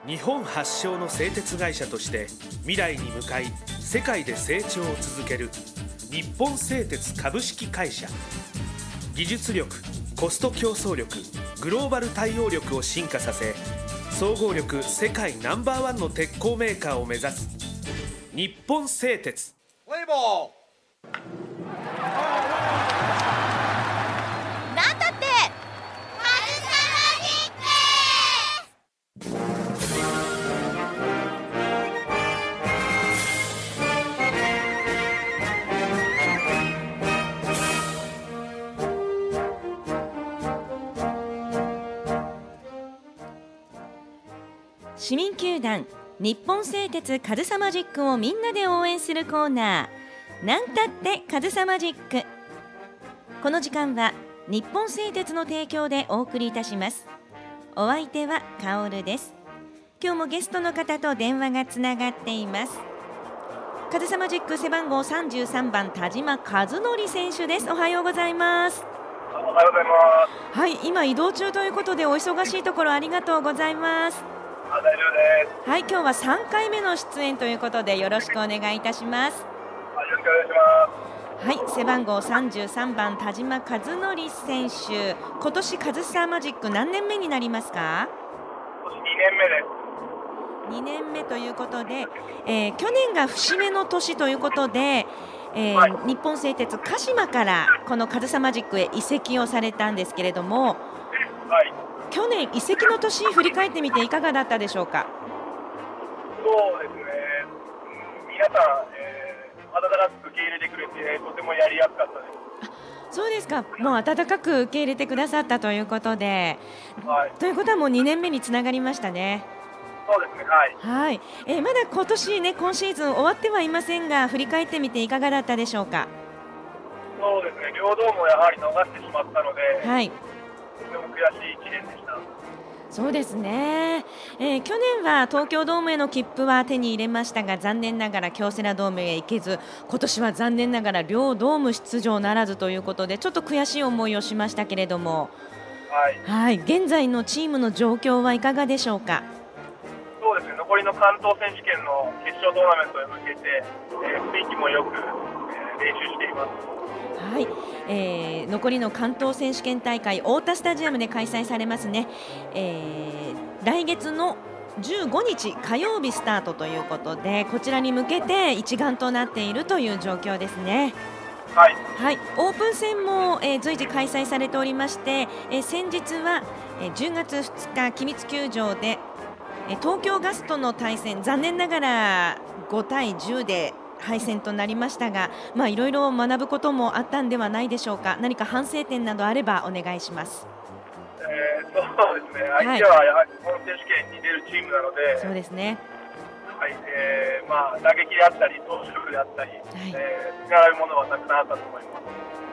日本発祥の製鉄会社として未来に向かい世界で成長を続ける日本製鉄株式会社。技術力、コスト競争力、グローバル対応力を進化させ、総合力世界No.1の鉄鋼メーカーを目指す日本製鉄。 プレイボール。 なんたって市民球団日本製鉄カズサマジックをみんなで応援するコーナー、なんたってカズサマジック。この時間は日本製鉄の提供でお送りいたします。お相手はカオルです。今日もゲストの方と電話がつながっています。カズサマジック背番号33番田島和則選手です。おはようございます。 おはようございます。 はい、今移動中ということでお忙しいところありがとうございます。 大丈夫です。 はい、今日は3回目の出演ということでよろしくお願いいたします。 よろしくお願いしはい、背番号33番田島和則選手、今年カズサマジック何年目になりますか？ 今年2年目です。 2年目ということで、去年が節目の年ということで、 はい、 日本製鉄鹿島からこのカズサマジックへ移籍をされたんですけれども、 はい、 去年移籍の年振り返ってみていかがだったでしょうか？ そうですね、皆さん、温かく受け入れてくれてとてもやりやすかったです。 そうですか。もう温かく受け入れてくださったということで、 はい、 ということはもう2年目につながりましたね。 そうですね、はい、 はい、まだ今年ね、今シーズン終わってはいませんが、振り返ってみていかがだったでしょうか？ そうですね、両道もやはり逃してしまったので、 はい、 とても悔しい1年でした。 そうですね、去年は東京ドームへの切符は手に入れましたが、残念ながら京セラドームへ行けず、今年は残念ながら両ドーム出場ならずということで、ちょっと悔しい思いをしましたけれども、 はい、 はい、現在のチームの状況はいかがでしょうか？ そうですね、残りの関東選手権の決勝トーナメントへ向けて、雰囲気もよく、練習しています。 はい、残りの関東選手権大会太田スタジアムで開催されますね、来月の15日火曜日スタートということで、こちらに向けて一丸となっているという状況ですね。 はい、 はい、オープン戦も、随時開催されておりまして、先日は、10月2日君津球場で、東京ガスとの対戦、残念ながら5対10で敗戦となりましたが、いろいろ学ぶこともあったんではないでしょうか。何か反省点などあればお願いします。 そうですね、相手はやはり日本選手権に出るチームなので、 そうですね、 はい、打撃であったり投手力であったり、違うものはたくさんあったと思います。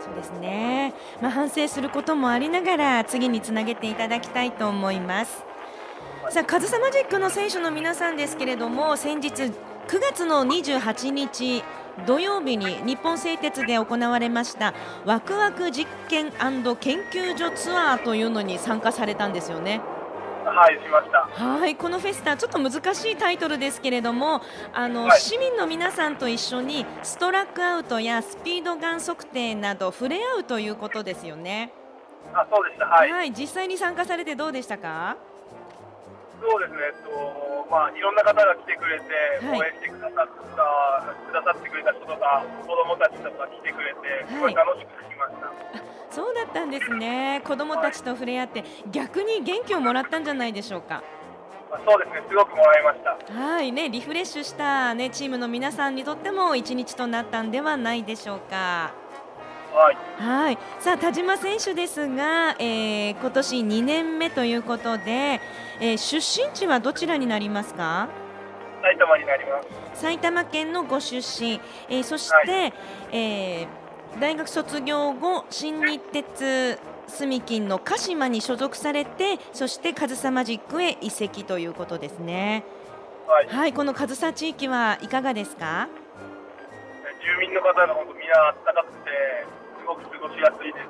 そうですね、反省することもありながら次につなげていただきたいと思います。さあ、カズサマジックの選手の皆さんですけれども、先日9月の28日土曜日に日本製鉄で行われましたワクワク実験&研究所ツアーというのに参加されたんですよね。 はい、しました。 はい、このフェスタちょっと難しいタイトルですけれども、市民の皆さんと一緒にストラックアウトやスピードガン測定など触れ合うということですよね。 そうでした。はい、 はい、実際に参加されてどうでしたか？ そうですね、いろんな方が来てくれて、応援してくださってくれた人とか、子どもたちとか来てくれて、すごい楽しく聞きました。 そうだったんですね。子どもたちと触れ合って、逆に元気をもらったんじゃないでしょうか？ そうですね、すごくもらいました。 はいね、リフレッシュした、チームの皆さんにとっても一日となったんではないでしょうか。 はい、 はい、さあ田島選手ですが、今年2年目ということで、出身地はどちらになりますか？ 埼玉になります。 埼玉県のご出身、そして、大学卒業後新日鉄住金の鹿島に所属されて、そしてカズサマジックへ移籍ということですね。 はい、 はい、このカズサ地域はいかがですか？ 住民の方が本当みんな暖かくて、すごく過ごしやすいです。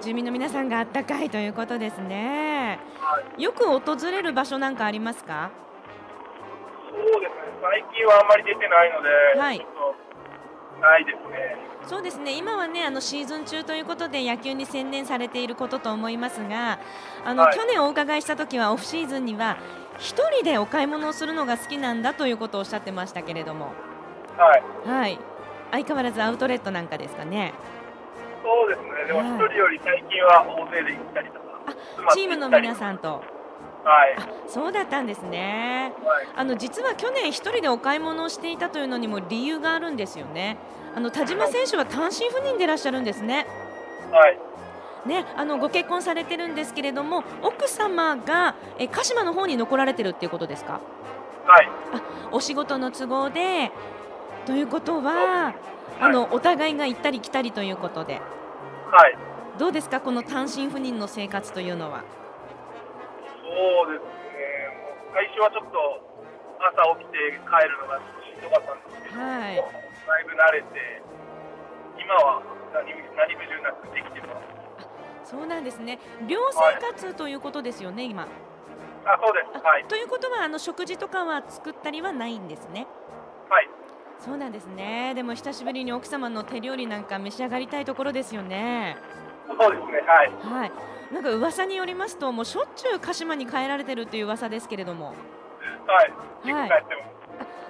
住民の皆さんがあったかいということですね。 はい、 よく訪れる場所なんかありますか？ 最近はあんまり出てないので、 はい、 ちょっとないですね。 そうですね、今はねシーズン中ということで野球に専念されていることと思いますが、 はい、 去年お伺いしたときはオフシーズンには一人でお買い物をするのが好きなんだということをおっしゃってましたけれども、 はい、 はい、相変わらずアウトレットなんかですかね。 そうですね、でも一人より最近は大勢で行ったりとか、 チームの皆さんと。 はい、 そうだったんですね。 はい、 実は去年一人でお買い物をしていたというのにも理由があるんですよね。田島選手は単身赴任でいらっしゃるんですね。 はい、 ね、ご結婚されてるんですけれども、奥様が鹿島の方に残られてるっていうことですか？ はい、 お仕事の都合でということは、お互いが行ったり来たりということで、 はい、 どうですか、この単身赴任の生活というのは。 そうですね、もう最初はちょっと朝起きて帰るのがしんどかったんですけど、 はい、 だいぶ慣れて、今は何不自由なくできてます。 そうなんですね。寮生活ということですよね、今。 そうです。はい。 ということは食事とかは作ったりはないんですね。 はい。 そうなんですね。でも久しぶりに奥様の手料理なんか召し上がりたいところですよね。 そうですね。はい。 はい。なんか噂によりますと、もうしょっちゅう鹿島に帰られてるという噂ですけれども。 はい。 はい。 帰ってます。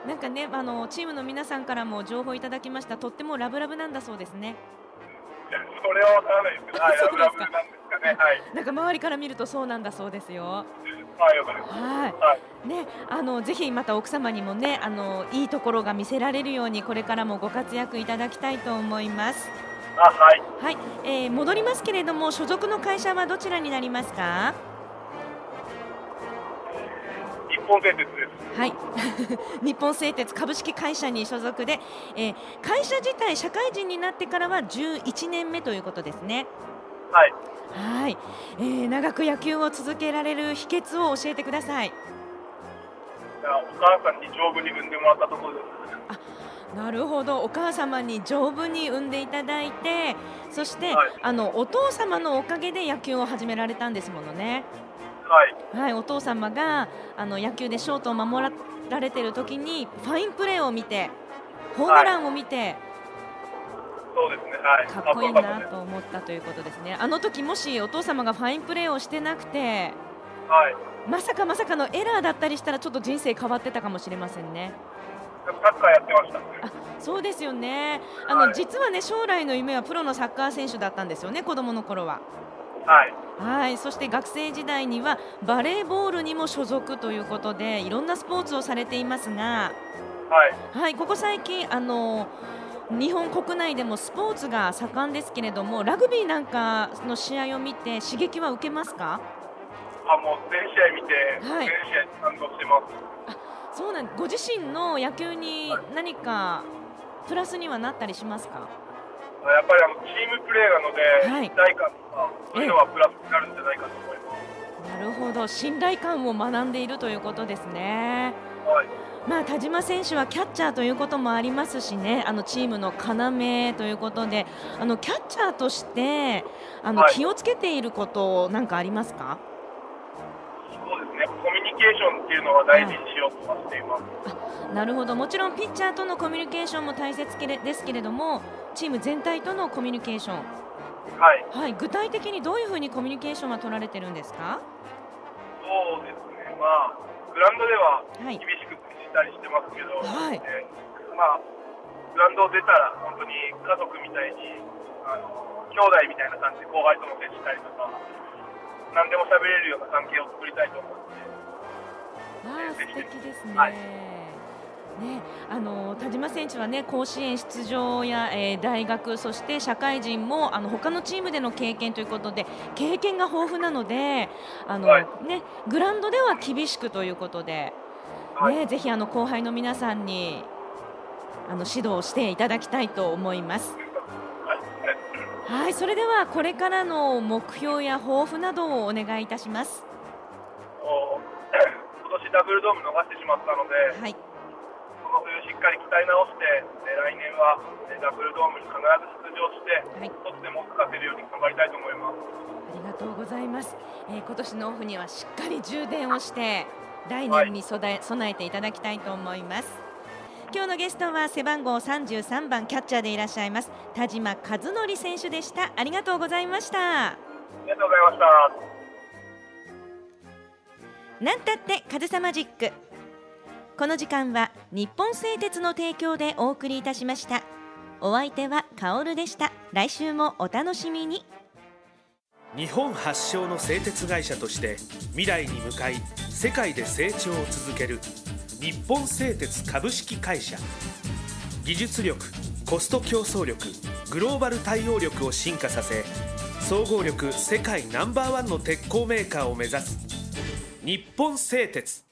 なんかね、チームの皆さんからも情報いただきました。とってもラブラブなんだそうですね。 それはわからないですけど、はい、ラブラブなんですかね。はい。 なんか周りから見るとそうなんだそうですよ。 はい、わかります。 はい。ね、ぜひまた奥様にもね、いいところが見せられるようにこれからもご活躍いただきたいと思います。 はい。 はい、戻りますけれども、所属の会社はどちらになりますか？ 日本製鉄です。 はい日本製鉄株式会社に所属で、会社自体社会人になってからは11年目ということですね。 はい。 はい、長く野球を続けられる秘訣を教えてください。 お母さんに丈夫に産んでもらったところです。 なるほど、お母様に丈夫に産んでいただいて、そして、 はい、 お父様のおかげで野球を始められたんですものね。 はい、 はい、お父様が野球でショートを守られている時にファインプレーを見て、ホームランを見て、はい、 そうですね、はい、 かっこいいなと思ったということですね。あの時もしお父様がファインプレーをしてなくて、 はい、 まさかのエラーだったりしたらちょっと人生変わってたかもしれませんね。 サッカーやってました。 そうですよね。 はい、 実はね、将来の夢はプロのサッカー選手だったんですよね、子供の頃は。 はい、 はい、そして学生時代にはバレーボールにも所属ということで、いろんなスポーツをされていますが、 はい、 はい、ここ最近日本国内でもスポーツが盛んですけれども、ラグビーなんかの試合を見て刺激は受けますか？ もう全試合見て、 はい、 全試合感動してます。 そうなん、ご自身の野球に何かプラスにはなったりしますか？ やっぱりチームプレーなので、一体感とかそういうのはプラスになるんじゃないかと思います。 なるほど、信頼感を学んでいるということですね。 はい、 田島選手はキャッチャーということもありますしね、チームの要ということで、キャッチャーとして気をつけていることなんかありますか？ そうですね、コミュニケーションっていうのは大事にしようとはしています。 なるほど、もちろんピッチャーとのコミュニケーションも大切ですけれども、チーム全体とのコミュニケーション、 はい、 はい、具体的にどういうふうにコミュニケーションは取られてるんですか？ そうですね、グラウンドでは厳しくしたりしてますけど、 はい、 グラウンドを出たら本当に家族みたいに兄弟みたいな感じで後輩とも接したりとか、何でも喋れるような関係を作りたいと思って。 素敵ですね。 はい、 ね、田島選手はね、甲子園出場や、大学、そして社会人も他のチームでの経験ということで経験が豊富なので、ね、グラウンドでは厳しくということで、ね、ぜひ後輩の皆さんに指導していただきたいと思います。はい、それではこれからの目標や抱負などをお願いいたします。 今年ダブルドーム逃してしまったので、 はい、 この冬しっかり鍛え直して、来年はダブルドームに必ず出場して、 はい、 一つでも勝てるように頑張りたいと思います。 ありがとうございます。今年のオフにはしっかり充電をして来年に備えていただきたいと思います。 今日のゲストは背番号33番キャッチャーでいらっしゃいます田島和則選手でした。ありがとうございました。 ありがとうございました。 なんたってかずさマジック。この時間は日本製鉄の提供でお送りいたしました。お相手はカオルでした。来週もお楽しみに。 日本発祥の製鉄会社として未来に向かい世界で成長を続ける日本製鉄株式会社。技術力、コスト競争力、グローバル対応力を進化させ、総合力世界ナンバーワンの鉄鋼メーカーを目指す日本製鉄。